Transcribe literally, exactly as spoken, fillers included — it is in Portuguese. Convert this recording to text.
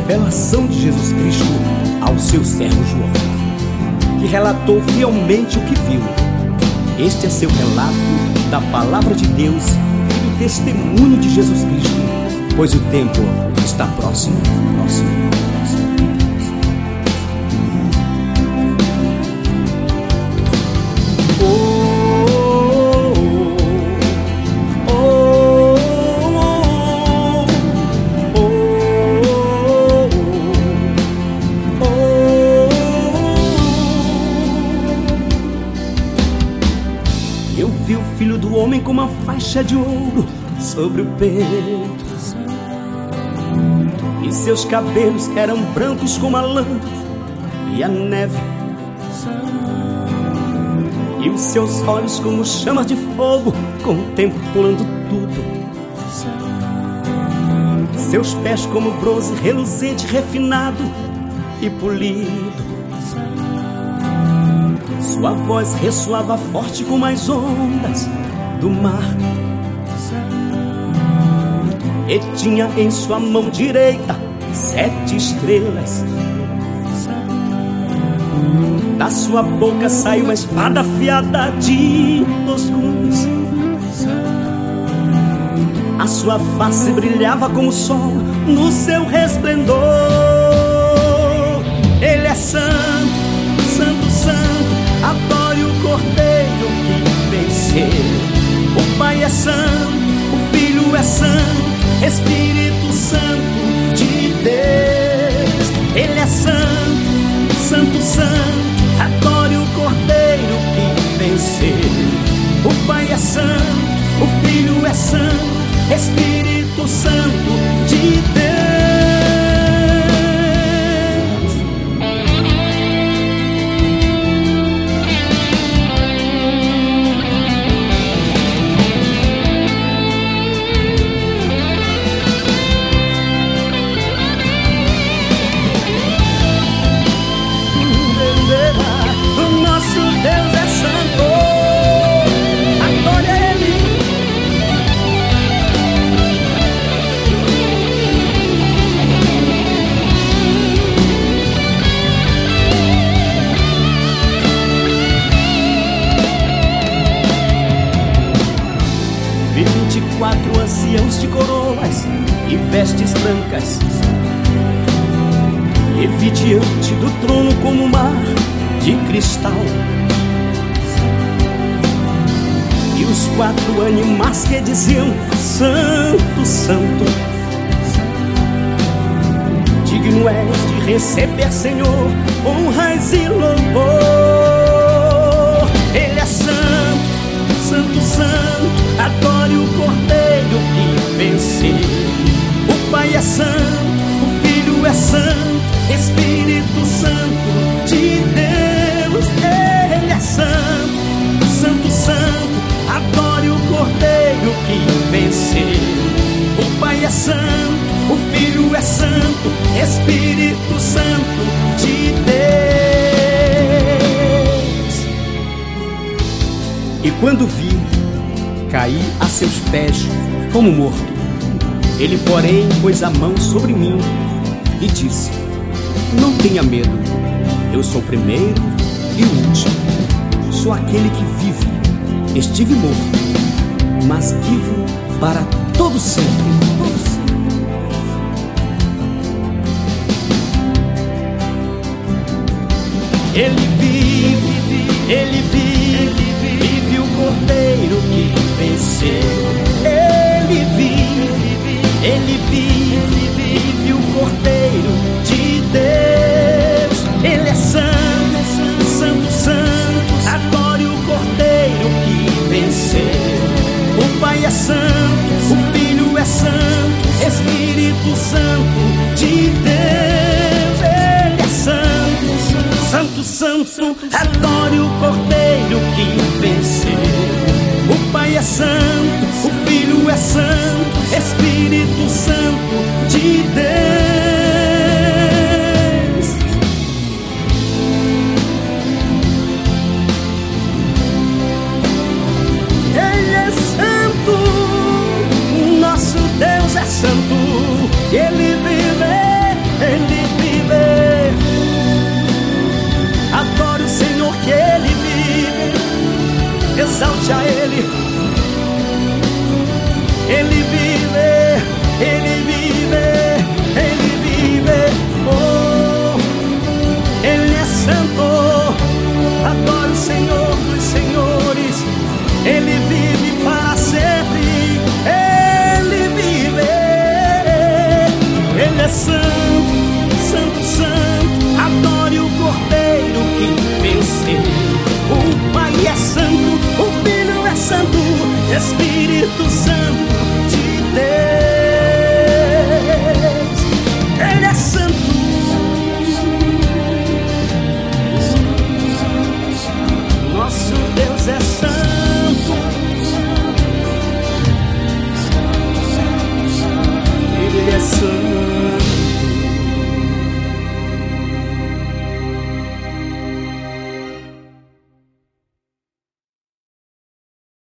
revelação de Jesus Cristo ao seu servo João, que relatou fielmente o que viu. Este é seu relato da palavra de Deus e do testemunho de Jesus Cristo, pois o tempo está próximo, próximo, próximo. Eu vi o Filho do Homem com uma faixa de ouro sobre o peito, e seus cabelos eram brancos como a lã e a neve, e os seus olhos como chamas de fogo, contemplando tudo. Seus pés como bronze reluzente, refinado e polido. Sua voz ressoava forte como as ondas do mar. E tinha em sua mão direita sete estrelas. Da sua boca saiu uma espada afiada de dois gumes. A sua face brilhava como o sol no seu resplendor. Ele é santo, santo, santo. Adore o Cordeiro que venceu. O Pai é santo, o Filho é santo, Espírito Santo de Deus. Ele é santo, santo, santo. Adore o Cordeiro que venceu. O Pai é santo, o Filho é santo, Espírito Santo de Deus. O nosso Deus é santo. Adore Ele. Vi vinte e quatro anciãos de coroas e vestes brancas, e vi diante do trono como um mar de cristal, e os quatro animais que diziam: Santo, Santo, digno és de receber, Senhor, honras e louvor. Ele é santo, santo, santo. Adore o Cordeiro que venceu. O Pai é santo, o Filho é santo, Espírito Santo de Deus. Ele é santo, santo, santo. Adore o Cordeiro que venceu. O Pai é santo, o Filho é santo, Espírito Santo de Deus. E quando vi, caí a seus pés como morto. Ele, porém, pôs a mão sobre mim e disse: Não tenha medo, eu sou o primeiro e o último. Sou aquele que vive. Estive morto, mas vivo para todo sempre. Todo sempre. Ele vive, ele vive, vive o Cordeiro que venceu. Ele vive, ele vive, vive o Cordeiro de Deus. Ele é santo, santo, santo. Adore o Cordeiro que venceu. O Pai é santo, o Filho é santo, Espírito Santo de Deus. Ele é santo, santo, santo. Adore o Cordeiro que venceu. O Pai é santo, o Filho é santo, Espírito Santo de Deus. Ele é santo, nosso Deus é santo. Ele vive, ele Espírito Santo de Deus.